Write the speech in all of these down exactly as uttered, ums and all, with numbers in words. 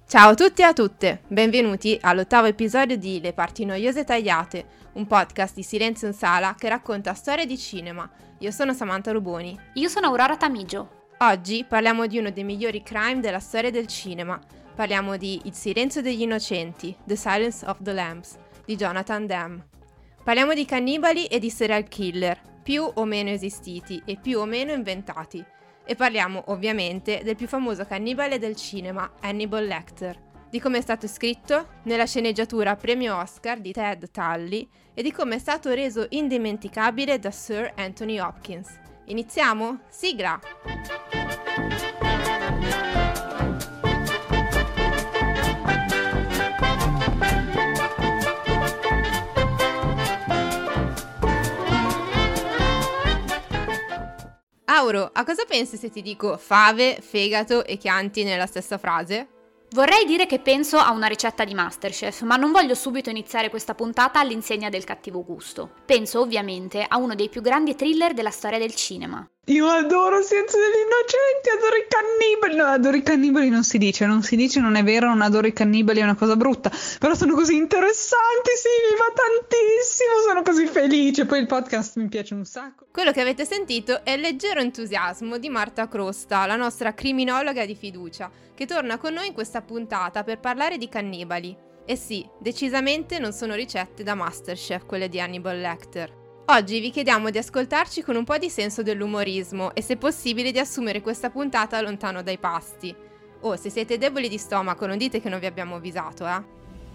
Ciao a tutti e a tutte, benvenuti all'ottavo episodio di Le parti noiose tagliate, un podcast di Silenzio in Sala che racconta storie di cinema. Io sono Samantha Ruboni. Io sono Aurora Tamigio. Oggi parliamo di uno dei migliori crime della storia del cinema. Parliamo di Il silenzio degli innocenti, The Silence of the Lambs, di Jonathan Demme. Parliamo di cannibali e di serial killer, più o meno esistiti e più o meno inventati. E parliamo ovviamente del più famoso cannibale del cinema, Hannibal Lecter, di come è stato scritto nella sceneggiatura premio Oscar di Ted Tully e di come è stato reso indimenticabile da Sir Anthony Hopkins. Iniziamo? Sigla! Auro, a cosa pensi se ti dico fave, fegato e Chianti nella stessa frase? Vorrei dire che penso a una ricetta di MasterChef, ma non voglio subito iniziare questa puntata all'insegna del cattivo gusto. Penso ovviamente a uno dei più grandi thriller della storia del cinema. Io adoro Silenzio degli innocenti, adoro i cannibali. No, adoro i cannibali non si dice, non si dice, non è vero, non adoro i cannibali, è una cosa brutta. Però sono così interessanti, sì, mi va tantissimo, sono così felice. Poi il podcast mi piace un sacco. Quello che avete sentito è il leggero entusiasmo di Marta Crosta, la nostra criminologa di fiducia, che torna con noi in questa puntata per parlare di cannibali. E sì, decisamente non sono ricette da MasterChef quelle di Hannibal Lecter. Oggi vi chiediamo di ascoltarci con un po' di senso dell'umorismo e se possibile di assumere questa puntata lontano dai pasti. Oh, se siete deboli di stomaco non dite che non vi abbiamo avvisato, eh?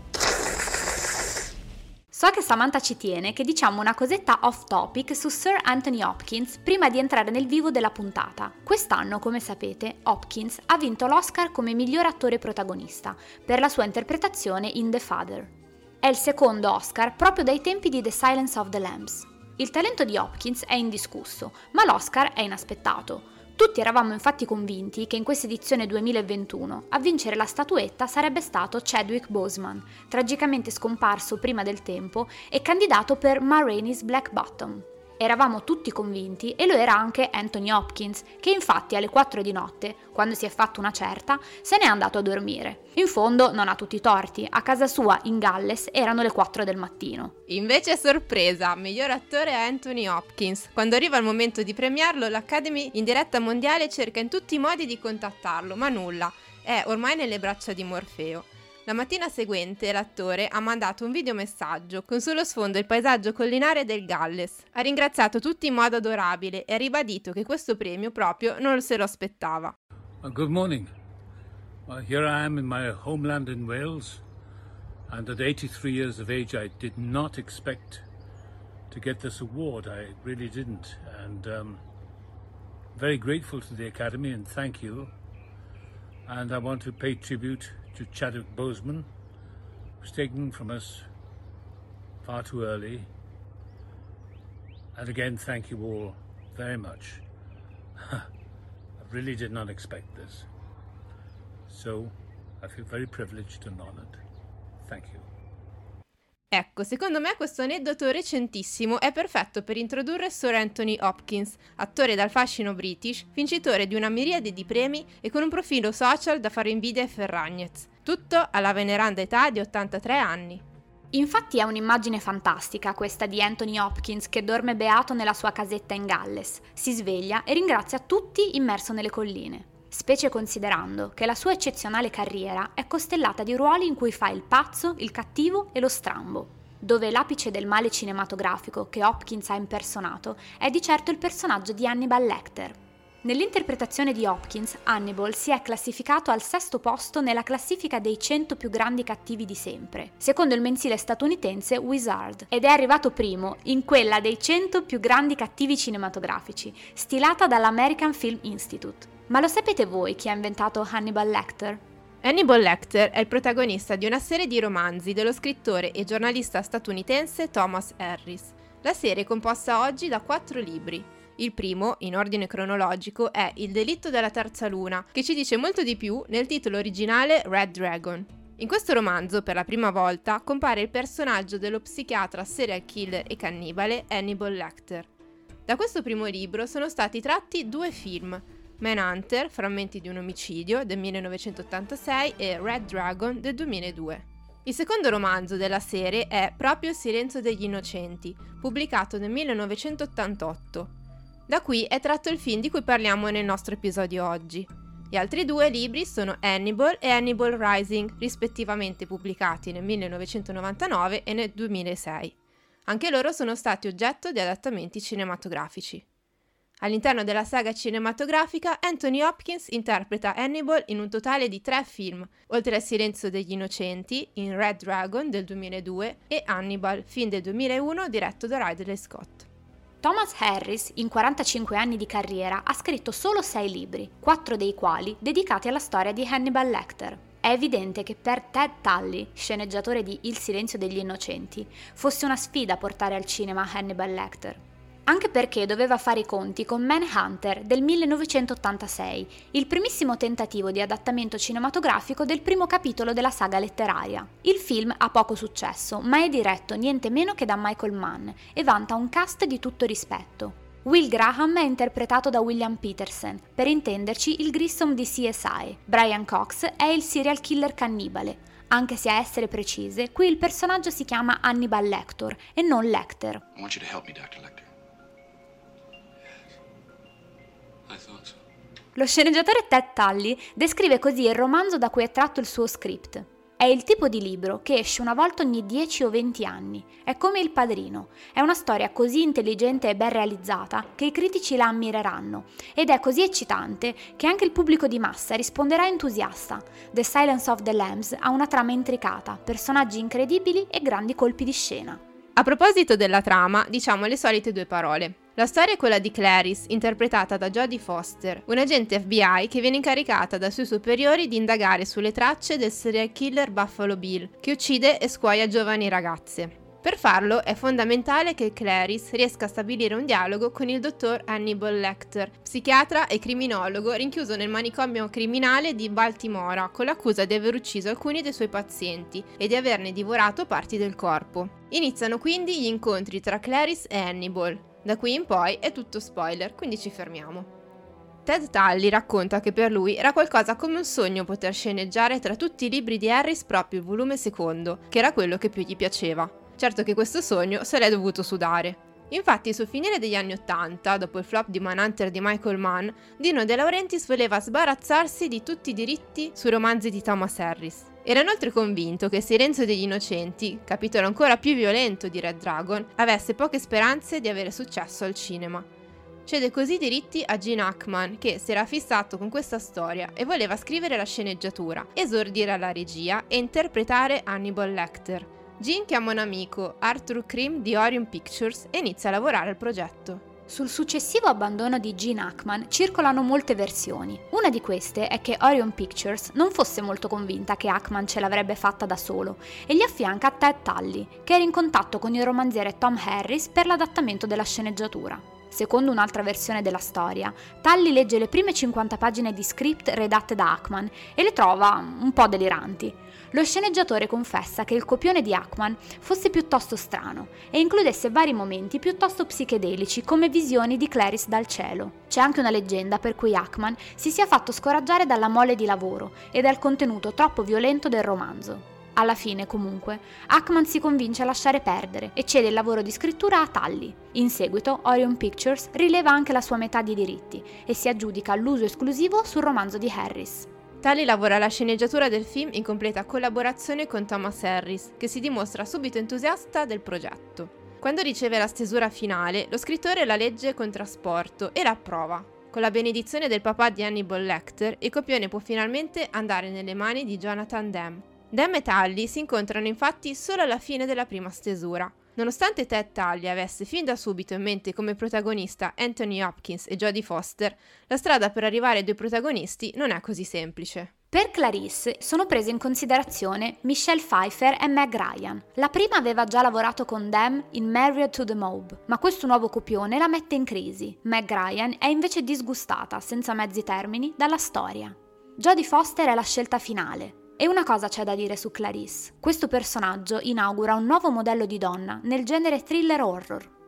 So che Samantha ci tiene che diciamo una cosetta off topic su Sir Anthony Hopkins prima di entrare nel vivo della puntata. Quest'anno, come sapete, Hopkins ha vinto l'Oscar come miglior attore protagonista per la sua interpretazione in The Father. È il secondo Oscar proprio dai tempi di The Silence of the Lambs. Il talento di Hopkins è indiscusso, ma l'Oscar è inaspettato. Tutti eravamo infatti convinti che in questa edizione duemilaventuno a vincere la statuetta sarebbe stato Chadwick Boseman, tragicamente scomparso prima del tempo e candidato per Ma Rainey's Black Bottom. Eravamo tutti convinti e lo era anche Anthony Hopkins, che infatti alle quattro di notte, quando si è fatto una certa, se n'è andato a dormire. In fondo non ha tutti i torti, a casa sua in Galles erano le quattro del mattino. Invece sorpresa, miglior attore è Anthony Hopkins. Quando arriva il momento di premiarlo, l'Academy in diretta mondiale cerca in tutti i modi di contattarlo, ma nulla, è ormai nelle braccia di Morfeo. La mattina seguente l'attore ha mandato un videomessaggio con sullo sfondo il paesaggio collinare del Galles. Ha ringraziato tutti in modo adorabile e ha ribadito che questo premio proprio non se lo aspettava. Uh, good morning. Uh, here I am in my homeland in Wales, and at eighty-three years of age I did not expect to get this award. I really didn't, and um, very grateful to the Academy and thank you. And I want to pay tribute to Chadwick Boseman, who's taken from us far too early. And again, thank you all very much. I really did not expect this. So, I feel very privileged and honored. Thank you. Ecco, secondo me questo aneddoto recentissimo è perfetto per introdurre Sir Anthony Hopkins, attore dal fascino british, vincitore di una miriade di premi e con un profilo social da fare invidia ai Ferragnez. Tutto alla veneranda età di ottantatré anni. Infatti è un'immagine fantastica questa di Anthony Hopkins che dorme beato nella sua casetta in Galles, si sveglia e ringrazia tutti immerso nelle colline. Specie considerando che la sua eccezionale carriera è costellata di ruoli in cui fa il pazzo, il cattivo e lo strambo, dove l'apice del male cinematografico che Hopkins ha impersonato è di certo il personaggio di Hannibal Lecter. Nell'interpretazione di Hopkins, Hannibal si è classificato al sesto posto nella classifica dei cento più grandi cattivi di sempre, secondo il mensile statunitense Wizard, ed è arrivato primo in quella dei cento più grandi cattivi cinematografici, stilata dall'American Film Institute. Ma lo sapete voi chi ha inventato Hannibal Lecter? Hannibal Lecter è il protagonista di una serie di romanzi dello scrittore e giornalista statunitense Thomas Harris. La serie è composta oggi da quattro libri. Il primo, in ordine cronologico, è Il delitto della terza luna, che ci dice molto di più nel titolo originale Red Dragon. In questo romanzo, per la prima volta, compare il personaggio dello psichiatra serial killer e cannibale Hannibal Lecter. Da questo primo libro sono stati tratti due film, Manhunter, Frammenti di un omicidio del millenovecentottantasei e Red Dragon del duemiladue. Il secondo romanzo della serie è proprio Il silenzio degli innocenti, pubblicato nel millenovecentottantotto. Da qui è tratto il film di cui parliamo nel nostro episodio oggi. Gli altri due libri sono Hannibal e Hannibal Rising, rispettivamente pubblicati nel millenovecentonovantanove e nel duemilasei. Anche loro sono stati oggetto di adattamenti cinematografici. All'interno della saga cinematografica, Anthony Hopkins interpreta Hannibal in un totale di tre film, oltre al Silenzio degli innocenti, in Red Dragon del duemiladue e Hannibal, film del duemilauno diretto da Ridley Scott. Thomas Harris, in quarantacinque anni di carriera, ha scritto solo sei libri, quattro dei quali dedicati alla storia di Hannibal Lecter. È evidente che per Ted Tully, sceneggiatore di Il silenzio degli innocenti, fosse una sfida portare al cinema Hannibal Lecter. Anche perché doveva fare i conti con Manhunter del millenovecentottantasei, il primissimo tentativo di adattamento cinematografico del primo capitolo della saga letteraria. Il film ha poco successo, ma è diretto niente meno che da Michael Mann e vanta un cast di tutto rispetto. Will Graham è interpretato da William Petersen, per intenderci il Grissom di C S I. Brian Cox è il serial killer cannibale, anche se a essere precise, qui il personaggio si chiama Hannibal Lecter e non Lecter. I want you to help me, doctor Lecter. Lo sceneggiatore Ted Tully descrive così il romanzo da cui è tratto il suo script. È il tipo di libro che esce una volta ogni dieci o venti anni. È come Il Padrino. È una storia così intelligente e ben realizzata che i critici la ammireranno. Ed è così eccitante che anche il pubblico di massa risponderà entusiasta. The Silence of the Lambs ha una trama intricata, personaggi incredibili e grandi colpi di scena. A proposito della trama, diciamo le solite due parole. La storia è quella di Clarice, interpretata da Jodie Foster, un agente F B I che viene incaricata dai suoi superiori di indagare sulle tracce del serial killer Buffalo Bill, che uccide e scuoia giovani ragazze. Per farlo è fondamentale che Clarice riesca a stabilire un dialogo con il dottor Hannibal Lecter, psichiatra e criminologo rinchiuso nel manicomio criminale di Baltimora, con l'accusa di aver ucciso alcuni dei suoi pazienti e di averne divorato parti del corpo. Iniziano quindi gli incontri tra Clarice e Hannibal. Da qui in poi è tutto spoiler, quindi ci fermiamo. Ted Tully racconta che per lui era qualcosa come un sogno poter sceneggiare tra tutti i libri di Harris proprio il volume secondo, che era quello che più gli piaceva. Certo che questo sogno se l'è dovuto sudare. Infatti sul finire degli anni Ottanta, dopo il flop di Manhunter di Michael Mann, Dino De Laurentiis voleva sbarazzarsi di tutti i diritti sui romanzi di Thomas Harris. Era inoltre convinto che Silenzio degli innocenti, capitolo ancora più violento di Red Dragon, avesse poche speranze di avere successo al cinema. Cede così i diritti a Gene Hackman, che si era fissato con questa storia e voleva scrivere la sceneggiatura, esordire alla regia e interpretare Hannibal Lecter. Gene chiama un amico, Arthur Krim di Orion Pictures, e inizia a lavorare al progetto. Sul successivo abbandono di Gene Hackman circolano molte versioni. Una di queste è che Orion Pictures non fosse molto convinta che Hackman ce l'avrebbe fatta da solo e gli affianca Ted Tully, che era in contatto con il romanziere Tom Harris per l'adattamento della sceneggiatura. Secondo un'altra versione della storia, Tully legge le prime cinquanta pagine di script redatte da Hackman e le trova un po' deliranti. Lo sceneggiatore confessa che il copione di Hackman fosse piuttosto strano e includesse vari momenti piuttosto psichedelici come visioni di Clarice dal cielo. C'è anche una leggenda per cui Hackman si sia fatto scoraggiare dalla mole di lavoro e dal contenuto troppo violento del romanzo. Alla fine, comunque, Hackman si convince a lasciare perdere e cede il lavoro di scrittura a Tully. In seguito, Orion Pictures rileva anche la sua metà di diritti e si aggiudica l'uso esclusivo sul romanzo di Harris. Tully lavora alla sceneggiatura del film in completa collaborazione con Thomas Harris, che si dimostra subito entusiasta del progetto. Quando riceve la stesura finale, lo scrittore la legge con trasporto e la approva. Con la benedizione del papà di Hannibal Lecter, il copione può finalmente andare nelle mani di Jonathan Demme. Demme e Tully si incontrano infatti solo alla fine della prima stesura. Nonostante Ted Tully avesse fin da subito in mente come protagonista Anthony Hopkins e Jodie Foster, la strada per arrivare ai due protagonisti non è così semplice. Per Clarice sono prese in considerazione Michelle Pfeiffer e Meg Ryan. La prima aveva già lavorato con Demme in Married to the Mob, ma questo nuovo copione la mette in crisi. Meg Ryan è invece disgustata, senza mezzi termini, dalla storia. Jodie Foster è la scelta finale. E una cosa c'è da dire su Clarice. Questo personaggio inaugura un nuovo modello di donna nel genere thriller horror.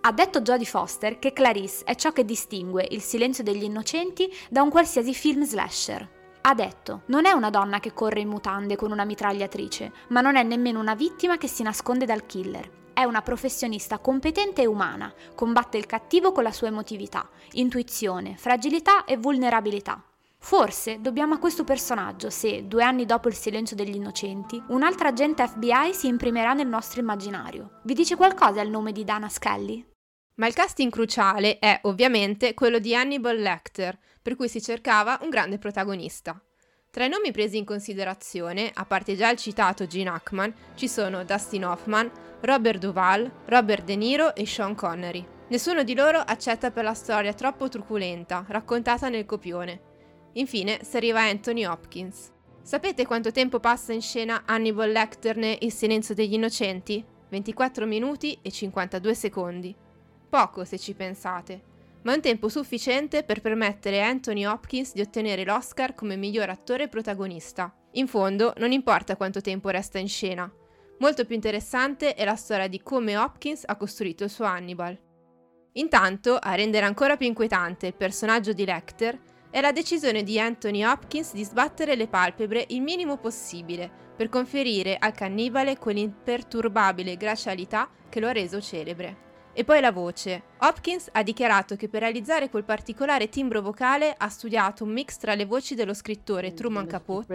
Ha detto Jodie Foster che Clarice è ciò che distingue Il silenzio degli innocenti da un qualsiasi film slasher. Ha detto: non è una donna che corre in mutande con una mitragliatrice, ma non è nemmeno una vittima che si nasconde dal killer. È una professionista competente e umana, combatte il cattivo con la sua emotività, intuizione, fragilità e vulnerabilità. Forse dobbiamo a questo personaggio se, due anni dopo Il silenzio degli innocenti, un'altra agente F B I si imprimerà nel nostro immaginario. Vi dice qualcosa il nome di Dana Scully? Ma il casting cruciale è, ovviamente, quello di Hannibal Lecter, per cui si cercava un grande protagonista. Tra i nomi presi in considerazione, a parte già il citato Gene Hackman, ci sono Dustin Hoffman, Robert Duvall, Robert De Niro e Sean Connery. Nessuno di loro accetta per la storia troppo truculenta, raccontata nel copione. Infine si arriva a Anthony Hopkins. Sapete quanto tempo passa in scena Hannibal Lecter ne Il silenzio degli innocenti? ventiquattro minuti e cinquantadue secondi. Poco se ci pensate, ma un tempo sufficiente per permettere a Anthony Hopkins di ottenere l'Oscar come miglior attore protagonista. In fondo, non importa quanto tempo resta in scena. Molto più interessante è la storia di come Hopkins ha costruito il suo Hannibal. Intanto, a rendere ancora più inquietante il personaggio di Lecter, è la decisione di Anthony Hopkins di sbattere le palpebre il minimo possibile per conferire al cannibale quell'imperturbabile glacialità che lo ha reso celebre. E poi la voce. Hopkins ha dichiarato che per realizzare quel particolare timbro vocale ha studiato un mix tra le voci dello scrittore Truman Capote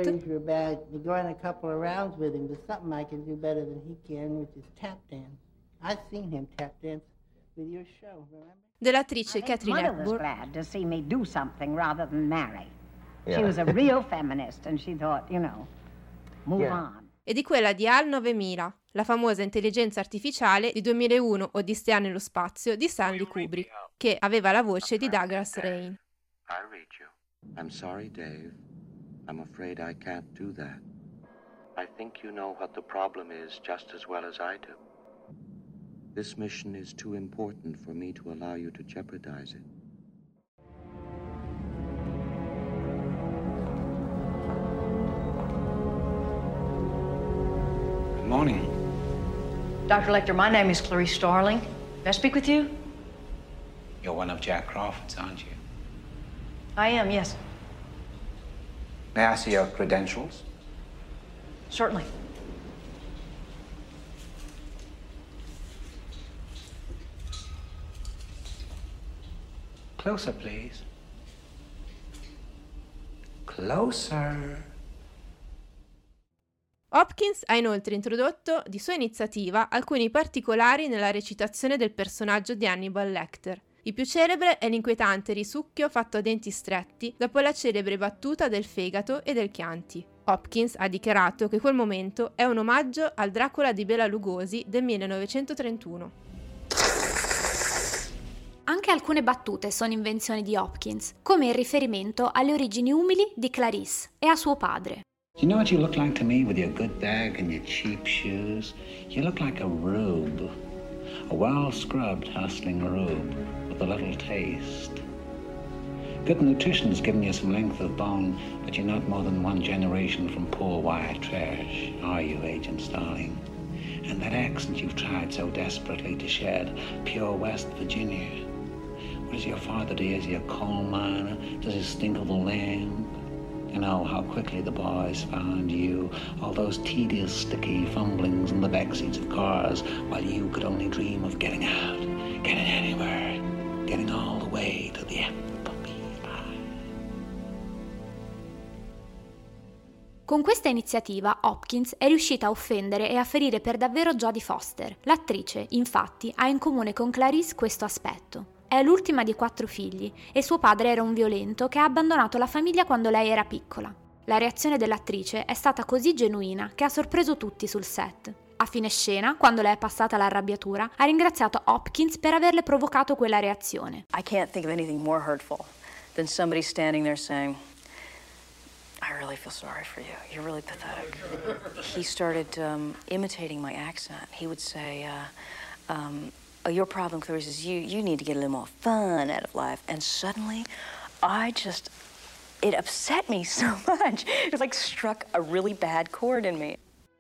dell'attrice Katharine Hepburn e di quella di HAL novemila, la famosa intelligenza artificiale di duemilauno Odissea nello spazio di Stanley Kubrick, che aveva la voce di Douglas Rain. I read you. I'm sorry, Dave. I'm afraid I can't do that. I think you know what the problem is just as well as I do. This mission is too important for me to allow you to jeopardize it. Good morning. Doctor Lecter, my name is Clarice Starling. May I speak with you? You're one of Jack Crawford's, aren't you? I am, yes. May I see your credentials? Certainly. Closer, please. Closer. Hopkins ha inoltre introdotto di sua iniziativa alcuni particolari nella recitazione del personaggio di Hannibal Lecter. Il più celebre è l'inquietante risucchio fatto a denti stretti dopo la celebre battuta del fegato e del Chianti. Hopkins ha dichiarato che quel momento è un omaggio al Dracula di Bela Lugosi del millenovecentotrentuno. Anche alcune battute sono invenzioni di Hopkins, come il riferimento alle origini umili di Clarice e a suo padre. You know what you look like to me with your good bag and your cheap shoes? You look like a rube. A well-scrubbed, hustling rube with a little taste. Good nutrition has given you some length of bone, but you're not more than one generation from poor white trash, are you, Agent Starling? And that accent you've tried so desperately to shed, pure West Virginia. What does your father do? Is he a coal miner? Does he stink of the land? You know how quickly the boys found you, all those tedious, sticky fumblings in the backseats of cars, while you could only dream of getting out, getting anywhere, getting all the way to the F B I. Con questa iniziativa Hopkins è riuscita a offendere e a ferire per davvero Jodie Foster. L'attrice, infatti, ha in comune con Clarice questo aspetto. È l'ultima di quattro figli e suo padre era un violento che ha abbandonato la famiglia quando lei era piccola. La reazione dell'attrice è stata così genuina che ha sorpreso tutti sul set. A fine scena, quando le è passata l'arrabbiatura, ha ringraziato Hopkins per averle provocato quella reazione. I can't think of anything more hurtful than somebody standing there saying, I really feel sorry for you. You're really pathetic. He started um, imitating my accent. He would say, uh, um, oh, your problem, Clarice, is you, you need to get a little more fun out of life. And suddenly, I just, it upset me so much. It was like struck a really bad chord in me.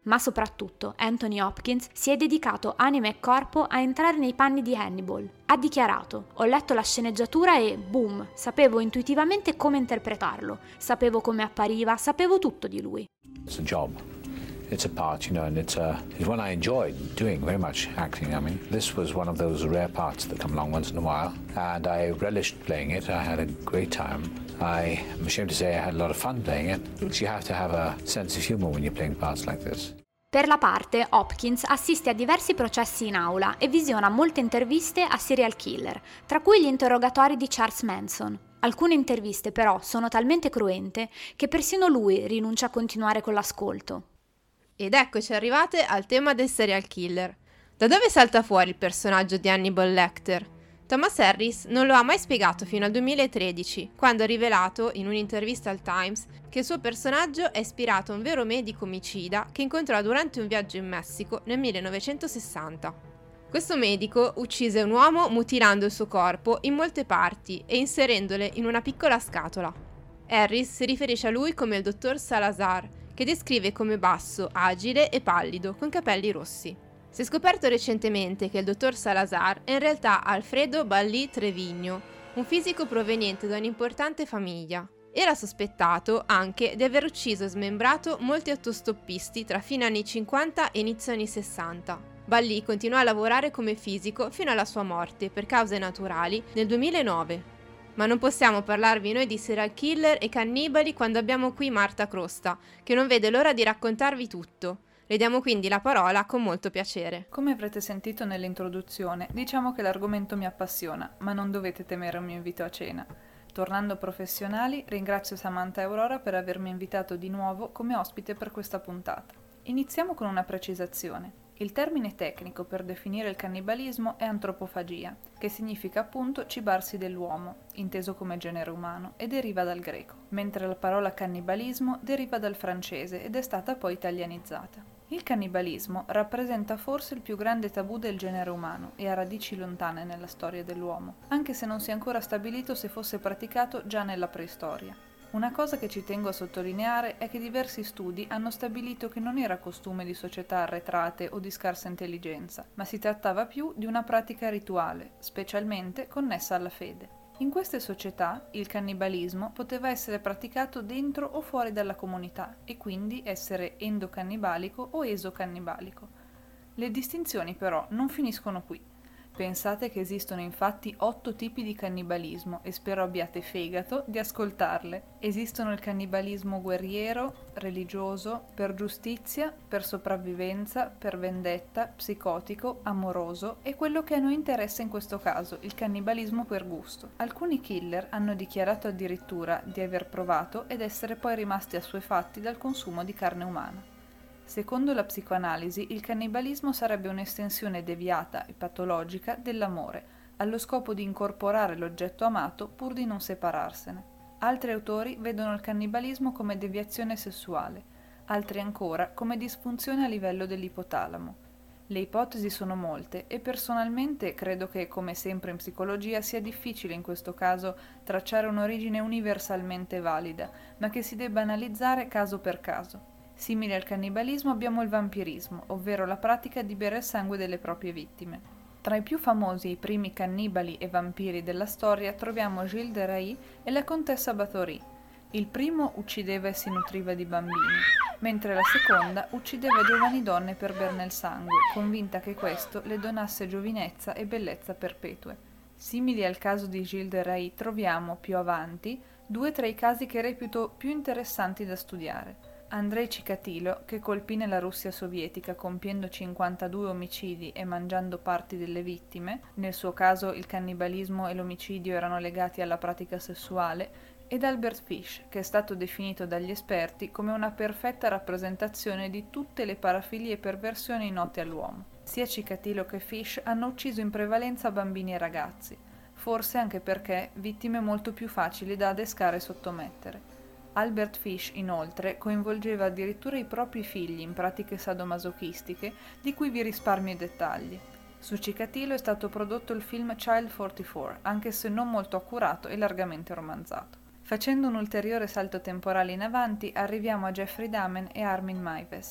Ma soprattutto Anthony Hopkins si è dedicato anima e corpo a entrare nei panni di Hannibal. Ha dichiarato: ho letto la sceneggiatura e boom, sapevo intuitivamente come interpretarlo, sapevo come appariva, sapevo tutto di lui. It's a job. It's a part, you know, and it's, a, it's one I enjoyed doing very much, acting. I mean, this was one of those rare parts that come along once in a while, and I relished playing it. I had a great time. I am ashamed to say I had a lot of fun playing it. You have to have a sense of humor when you're playing parts like this. Per la parte, Hopkins assiste a diversi processi in aula e visiona molte interviste a serial killer, tra cui gli interrogatori di Charles Manson. Alcune interviste però sono talmente cruente che persino lui rinuncia a continuare con l'ascolto. Ed eccoci arrivate al tema del serial killer. Da dove salta fuori il personaggio di Hannibal Lecter? Thomas Harris non lo ha mai spiegato fino al duemilatredici, quando ha rivelato in un'intervista al Times che il suo personaggio è ispirato a un vero medico omicida che incontrò durante un viaggio in Messico nel millenovecentosessanta. Questo medico uccise un uomo mutilando il suo corpo in molte parti e inserendole in una piccola scatola. Harris si riferisce a lui come il dottor Salazar, che descrive come basso, agile e pallido, con capelli rossi. Si è scoperto recentemente che il dottor Salazar è in realtà Alfredo Ballí Trevigno, un fisico proveniente da un'importante famiglia. Era sospettato anche di aver ucciso e smembrato molti autostoppisti tra fine anni cinquanta e inizio anni sessanta. Ballí continuò a lavorare come fisico fino alla sua morte per cause naturali nel duemilanove. Ma non possiamo parlarvi noi di serial killer e cannibali quando abbiamo qui Marta Crosta, che non vede l'ora di raccontarvi tutto. Le diamo quindi la parola con molto piacere. Come avrete sentito nell'introduzione, diciamo che l'argomento mi appassiona, ma non dovete temere un mio invito a cena. Tornando professionali, ringrazio Samantha e Aurora per avermi invitato di nuovo come ospite per questa puntata. Iniziamo con una precisazione. Il termine tecnico per definire il cannibalismo è antropofagia, che significa appunto cibarsi dell'uomo, inteso come genere umano, e deriva dal greco, mentre la parola cannibalismo deriva dal francese ed è stata poi italianizzata. Il cannibalismo rappresenta forse il più grande tabù del genere umano e ha radici lontane nella storia dell'uomo, anche se non si è ancora stabilito se fosse praticato già nella preistoria. Una cosa che ci tengo a sottolineare è che diversi studi hanno stabilito che non era costume di società arretrate o di scarsa intelligenza, ma si trattava più di una pratica rituale, specialmente connessa alla fede. In queste società il cannibalismo poteva essere praticato dentro o fuori dalla comunità e quindi essere endocannibalico o esocannibalico. Le distinzioni però non finiscono qui. Pensate che esistono infatti otto tipi di cannibalismo e spero abbiate fegato di ascoltarle. Esistono il cannibalismo guerriero, religioso, per giustizia, per sopravvivenza, per vendetta, psicotico, amoroso e quello che a noi interessa in questo caso, il cannibalismo per gusto. Alcuni killer hanno dichiarato addirittura di aver provato ed essere poi rimasti assuefatti dal consumo di carne umana. Secondo la psicoanalisi, il cannibalismo sarebbe un'estensione deviata e patologica dell'amore, allo scopo di incorporare l'oggetto amato pur di non separarsene. Altri autori vedono il cannibalismo come deviazione sessuale, altri ancora come disfunzione a livello dell'ipotalamo. Le ipotesi sono molte e personalmente credo che, come sempre in psicologia, sia difficile in questo caso tracciare un'origine universalmente valida, ma che si debba analizzare caso per caso. Simile al cannibalismo abbiamo il vampirismo, ovvero la pratica di bere il sangue delle proprie vittime. Tra i più famosi e i primi cannibali e vampiri della storia troviamo Gilles de Rais e la contessa Bathory. Il primo uccideva e si nutriva di bambini, mentre la seconda uccideva giovani donne per berne il sangue, convinta che questo le donasse giovinezza e bellezza perpetue. Simili al caso di Gilles de Rais troviamo, più avanti, due tra i casi che reputo più interessanti da studiare. Andrei Chikatilo, che colpì nella Russia sovietica compiendo cinquantadue omicidi e mangiando parti delle vittime, nel suo caso il cannibalismo e l'omicidio erano legati alla pratica sessuale, ed Albert Fish, che è stato definito dagli esperti come una perfetta rappresentazione di tutte le parafilie e perversioni note all'uomo. Sia Chikatilo che Fish hanno ucciso in prevalenza bambini e ragazzi, forse anche perché vittime molto più facili da adescare e sottomettere. Albert Fish, inoltre, coinvolgeva addirittura i propri figli in pratiche sadomasochistiche, di cui vi risparmio i dettagli. Su Chikatilo è stato prodotto il film Child quarantaquattro, anche se non molto accurato e largamente romanzato. Facendo un ulteriore salto temporale in avanti, arriviamo a Jeffrey Dahmer e Armin Meiwes.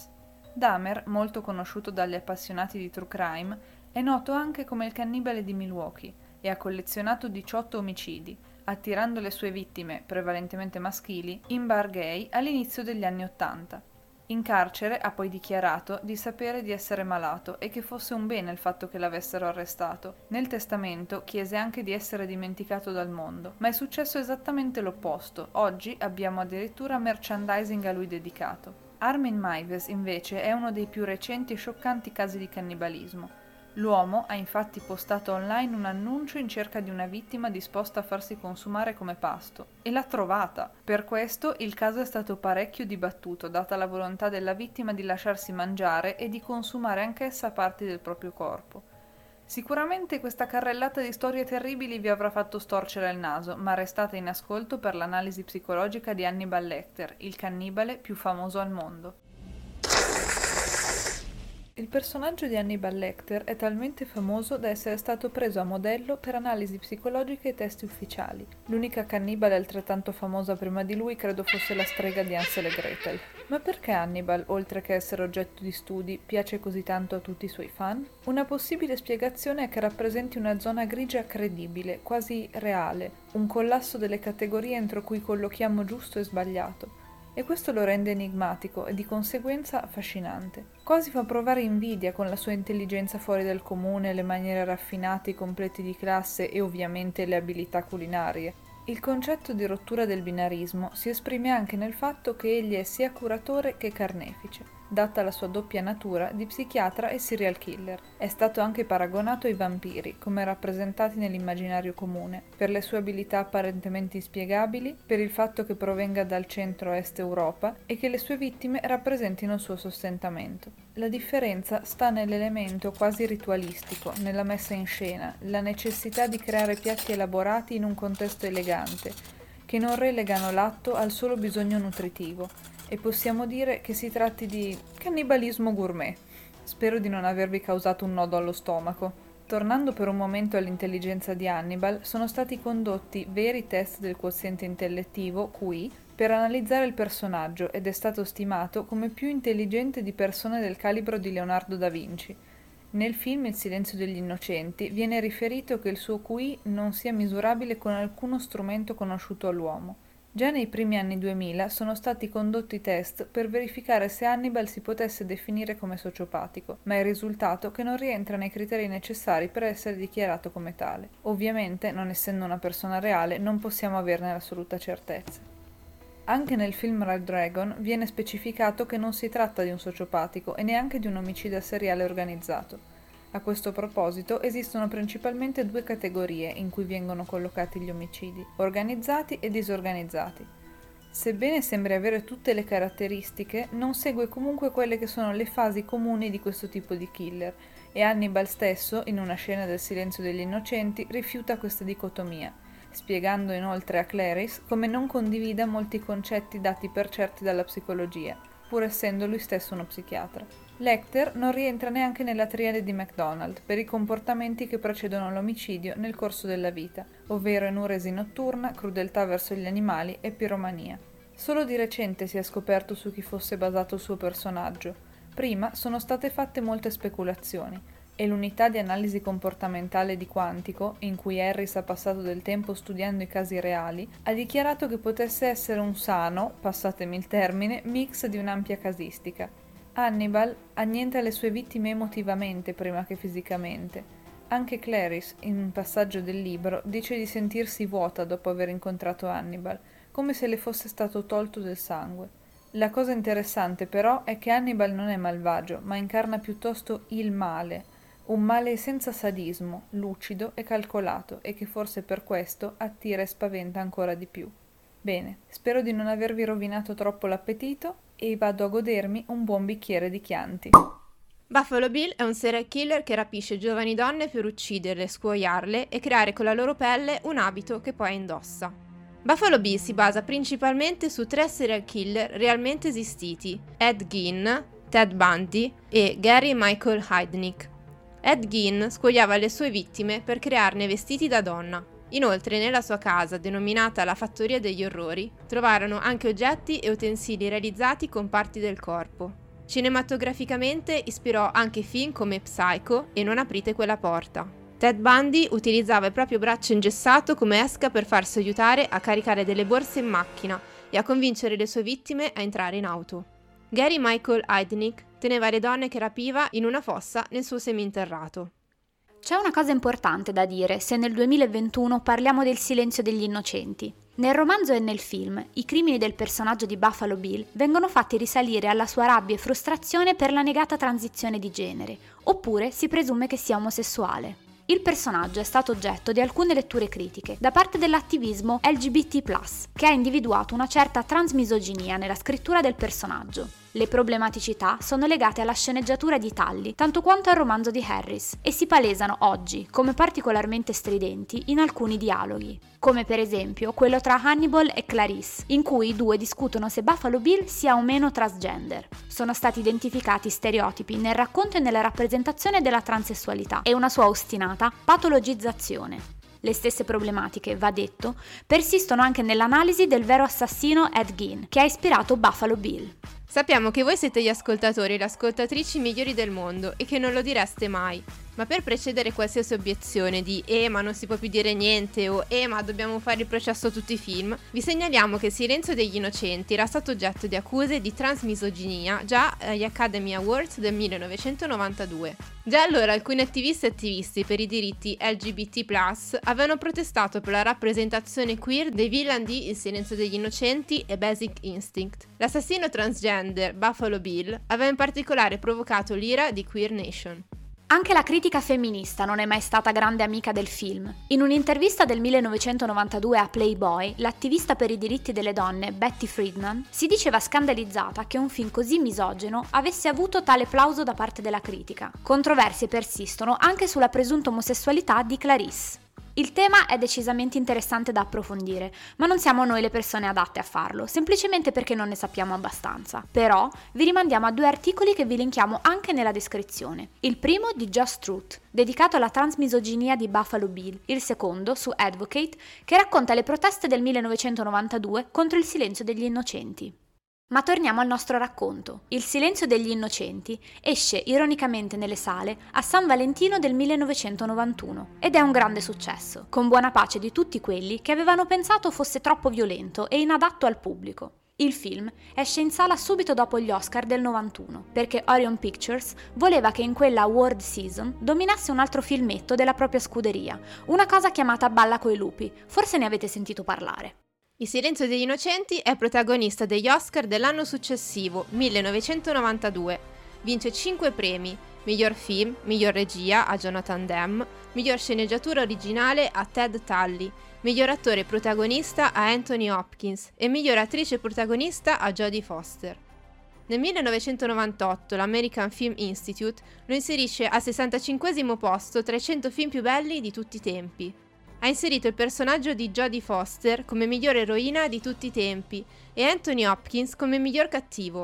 Dahmer, molto conosciuto dagli appassionati di true crime, è noto anche come il cannibale di Milwaukee e ha collezionato diciotto omicidi, attirando le sue vittime, prevalentemente maschili, in bar gay all'inizio degli anni Ottanta. In carcere ha poi dichiarato di sapere di essere malato e che fosse un bene il fatto che l'avessero arrestato. Nel testamento chiese anche di essere dimenticato dal mondo, ma è successo esattamente l'opposto. Oggi abbiamo addirittura merchandising a lui dedicato. Armin Meiwes, invece, è uno dei più recenti e scioccanti casi di cannibalismo. L'uomo ha infatti postato online un annuncio in cerca di una vittima disposta a farsi consumare come pasto, e l'ha trovata. Per questo il caso è stato parecchio dibattuto, data la volontà della vittima di lasciarsi mangiare e di consumare anch'essa parti del proprio corpo. Sicuramente questa carrellata di storie terribili vi avrà fatto storcere il naso, ma restate in ascolto per l'analisi psicologica di Hannibal Lecter, il cannibale più famoso al mondo. Il personaggio di Hannibal Lecter è talmente famoso da essere stato preso a modello per analisi psicologiche e testi ufficiali. L'unica cannibale altrettanto famosa prima di lui credo fosse la strega di Hansel e Gretel. Ma perché Hannibal, oltre che essere oggetto di studi, piace così tanto a tutti i suoi fan? Una possibile spiegazione è che rappresenti una zona grigia credibile, quasi reale, un collasso delle categorie entro cui collochiamo giusto e sbagliato. E questo lo rende enigmatico e di conseguenza affascinante. Quasi fa provare invidia con la sua intelligenza fuori dal comune, le maniere raffinate, i completi di classe e ovviamente le abilità culinarie. Il concetto di rottura del binarismo si esprime anche nel fatto che egli è sia curatore che carnefice, data la sua doppia natura di psichiatra e serial killer. È stato anche paragonato ai vampiri, come rappresentati nell'immaginario comune, per le sue abilità apparentemente inspiegabili, per il fatto che provenga dal centro-est Europa e che le sue vittime rappresentino il suo sostentamento. La differenza sta nell'elemento quasi ritualistico, nella messa in scena, la necessità di creare piatti elaborati in un contesto elegante, che non relegano l'atto al solo bisogno nutritivo, e possiamo dire che si tratti di cannibalismo gourmet. Spero di non avervi causato un nodo allo stomaco. Tornando per un momento all'intelligenza di Hannibal, sono stati condotti veri test del quoziente intellettivo Q I per analizzare il personaggio ed è stato stimato come più intelligente di persone del calibro di Leonardo da Vinci. Nel film Il silenzio degli innocenti viene riferito che il suo Q I non sia misurabile con alcuno strumento conosciuto all'uomo. Già nei primi anni duemila sono stati condotti test per verificare se Hannibal si potesse definire come sociopatico, ma il risultato è che non rientra nei criteri necessari per essere dichiarato come tale. Ovviamente, non essendo una persona reale, non possiamo averne l'assoluta certezza. Anche nel film Red Dragon viene specificato che non si tratta di un sociopatico e neanche di un omicida seriale organizzato. A questo proposito esistono principalmente due categorie in cui vengono collocati gli omicidi, organizzati e disorganizzati. Sebbene sembri avere tutte le caratteristiche, non segue comunque quelle che sono le fasi comuni di questo tipo di killer, e Hannibal stesso, in una scena del Silenzio degli Innocenti, rifiuta questa dicotomia, spiegando inoltre a Clarice come non condivida molti concetti dati per certi dalla psicologia, pur essendo lui stesso uno psichiatra. Lecter non rientra neanche nella triade di MacDonald per i comportamenti che precedono l'omicidio nel corso della vita, ovvero enuresi notturna, crudeltà verso gli animali e piromania. Solo di recente si è scoperto su chi fosse basato il suo personaggio. Prima sono state fatte molte speculazioni, e l'unità di analisi comportamentale di Quantico, in cui Harris ha passato del tempo studiando i casi reali, ha dichiarato che potesse essere un sano, passatemi il termine, mix di un'ampia casistica. Hannibal annienta le sue vittime emotivamente prima che fisicamente. Anche Clarice, in un passaggio del libro, dice di sentirsi vuota dopo aver incontrato Hannibal, come se le fosse stato tolto del sangue. La cosa interessante però è che Hannibal non è malvagio, ma incarna piuttosto il male, un male senza sadismo, lucido e calcolato, e che forse per questo attira e spaventa ancora di più. Bene, spero di non avervi rovinato troppo l'appetito e vado a godermi un buon bicchiere di Chianti. Buffalo Bill è un serial killer che rapisce giovani donne per ucciderle, scuoiarle e creare con la loro pelle un abito che poi indossa. Buffalo Bill si basa principalmente su tre serial killer realmente esistiti: Ed Gein, Ted Bundy e Gary Michael Heidnik. Ed Gein scuoiava le sue vittime per crearne vestiti da donna. Inoltre, nella sua casa, denominata la Fattoria degli Orrori, trovarono anche oggetti e utensili realizzati con parti del corpo. Cinematograficamente ispirò anche film come Psycho e Non aprite quella porta. Ted Bundy utilizzava il proprio braccio ingessato come esca per farsi aiutare a caricare delle borse in macchina e a convincere le sue vittime a entrare in auto. Gary Michael Heidnik teneva le donne che rapiva in una fossa nel suo seminterrato. C'è una cosa importante da dire se nel duemilaventuno parliamo del silenzio degli innocenti. Nel romanzo e nel film, i crimini del personaggio di Buffalo Bill vengono fatti risalire alla sua rabbia e frustrazione per la negata transizione di genere, oppure si presume che sia omosessuale. Il personaggio è stato oggetto di alcune letture critiche da parte dell'attivismo L G B T plus, che ha individuato una certa transmisoginia nella scrittura del personaggio. Le problematicità sono legate alla sceneggiatura di Tully, tanto quanto al romanzo di Harris, e si palesano oggi come particolarmente stridenti in alcuni dialoghi, come per esempio quello tra Hannibal e Clarice, in cui i due discutono se Buffalo Bill sia o meno transgender. Sono stati identificati stereotipi nel racconto e nella rappresentazione della transessualità e una sua ostinata patologizzazione. Le stesse problematiche, va detto, persistono anche nell'analisi del vero assassino Ed Gein, che ha ispirato Buffalo Bill. Sappiamo che voi siete gli ascoltatori e le ascoltatrici migliori del mondo e che non lo direste mai, ma per precedere qualsiasi obiezione di «Eh, ma non si può più dire niente» o «Eh, ma dobbiamo fare il processo a tutti i film», vi segnaliamo che Il silenzio degli innocenti era stato oggetto di accuse di transmisoginia già agli Academy Awards del millenovecentonovantadue. Già allora alcuni attivisti e attivisti per i diritti L G B T plus avevano protestato per la rappresentazione queer dei villain di Il silenzio degli innocenti e Basic Instinct. L'assassino transgender Buffalo Bill aveva in particolare provocato l'ira di Queer Nation. Anche la critica femminista non è mai stata grande amica del film. In un'intervista del millenovecentonovantadue a Playboy, l'attivista per i diritti delle donne Betty Friedan si diceva scandalizzata che un film così misogino avesse avuto tale plauso da parte della critica. Controversie persistono anche sulla presunta omosessualità di Clarice. Il tema è decisamente interessante da approfondire, ma non siamo noi le persone adatte a farlo, semplicemente perché non ne sappiamo abbastanza. Però vi rimandiamo a due articoli che vi linkiamo anche nella descrizione. Il primo di Just Truth, dedicato alla transmisoginia di Buffalo Bill, il secondo su Advocate, che racconta le proteste del millenovecentonovantadue contro il silenzio degli innocenti. Ma torniamo al nostro racconto. Il silenzio degli innocenti esce ironicamente nelle sale a San Valentino del millenovecentonovantuno ed è un grande successo, con buona pace di tutti quelli che avevano pensato fosse troppo violento e inadatto al pubblico. Il film esce in sala subito dopo gli Oscar del novantuno, perché Orion Pictures voleva che in quella award season dominasse un altro filmetto della propria scuderia, una cosa chiamata Balla coi lupi, forse ne avete sentito parlare. Il silenzio degli innocenti è protagonista degli Oscar dell'anno successivo, millenovecentonovantadue. Vince cinque premi: miglior film, miglior regia a Jonathan Demme, miglior sceneggiatura originale a Ted Tully, miglior attore protagonista a Anthony Hopkins e miglior attrice protagonista a Jodie Foster. Nel millenovecentonovantotto l'American Film Institute lo inserisce al sessantacinquesimo posto tra i cento film più belli di tutti i tempi. Ha inserito il personaggio di Jodie Foster come miglior eroina di tutti i tempi e Anthony Hopkins come miglior cattivo.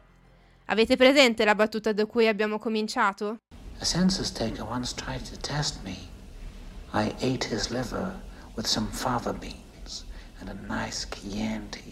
Avete presente la battuta da cui abbiamo cominciato? A census taker once tried to test me. I ate his liver with some fava beans and a nice Chianti.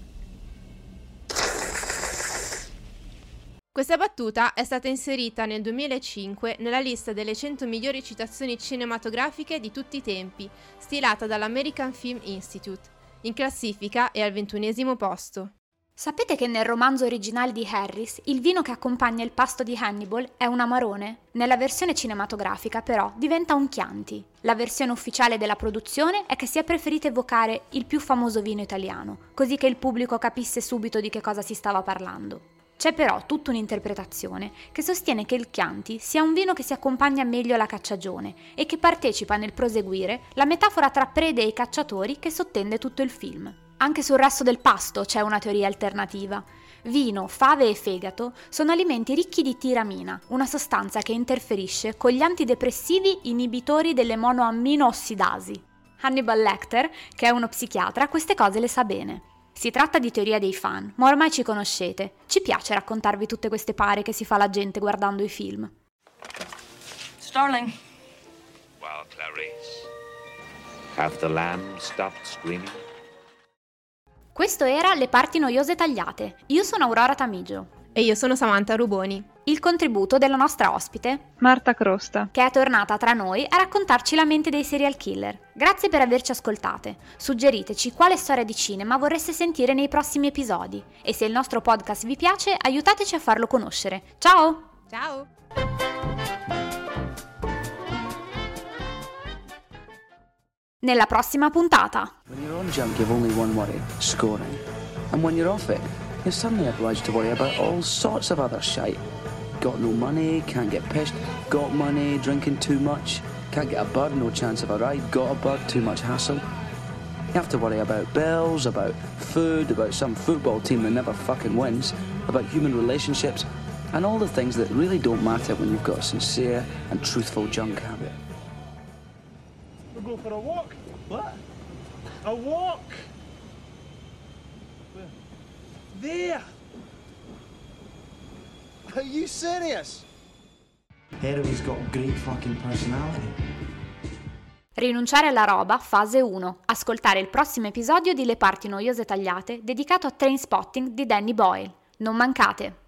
Questa battuta è stata inserita nel duemilacinque nella lista delle cento migliori citazioni cinematografiche di tutti i tempi, stilata dall'American Film Institute. In classifica è al ventunesimo posto. Sapete che nel romanzo originale di Harris il vino che accompagna il pasto di Hannibal è un amarone? Nella versione cinematografica però diventa un Chianti. La versione ufficiale della produzione è che si è preferito evocare il più famoso vino italiano, così che il pubblico capisse subito di che cosa si stava parlando. C'è però tutta un'interpretazione che sostiene che il Chianti sia un vino che si accompagna meglio alla cacciagione e che partecipa nel proseguire la metafora tra prede e cacciatori che sottende tutto il film. Anche sul resto del pasto c'è una teoria alternativa. Vino, fave e fegato sono alimenti ricchi di tiramina, una sostanza che interferisce con gli antidepressivi inibitori delle monoammino-ossidasi. Hannibal Lecter, che è uno psichiatra, queste cose le sa bene. Si tratta di teoria dei fan, ma ormai ci conoscete. Ci piace raccontarvi tutte queste pare che si fa la gente guardando i film. Starling. Well, Clarice, have the lamb stopped screaming? Questo era Le parti noiose tagliate. Io sono Aurora Tamigio. E io sono Samantha Ruboni. Il contributo della nostra ospite, Marta Crosta, che è tornata tra noi a raccontarci la mente dei serial killer. Grazie per averci ascoltate. Suggeriteci quale storia di cinema vorreste sentire nei prossimi episodi. E se il nostro podcast vi piace, aiutateci a farlo conoscere. Ciao! Ciao! Nella prossima puntata. When you're on junk, you've only one worry, scoring. And when you're off it, you're suddenly obliged to worry about all sorts of other shite. Got no money, can't get pissed. Got money, drinking too much. Can't get a bird, no chance of a ride. Got a bird, too much hassle. You have to worry about bills, about food, about some football team that never fucking wins, about human relationships, and all the things that really don't matter when you've got a sincere and truthful junk habit. We'll go for a walk. What? A walk? Where? There! Are you serious? Heroin's got great fucking personality. Rinunciare alla roba, fase uno. Ascoltare il prossimo episodio di Le parti noiose tagliate dedicato a Trainspotting di Danny Boyle. Non mancate!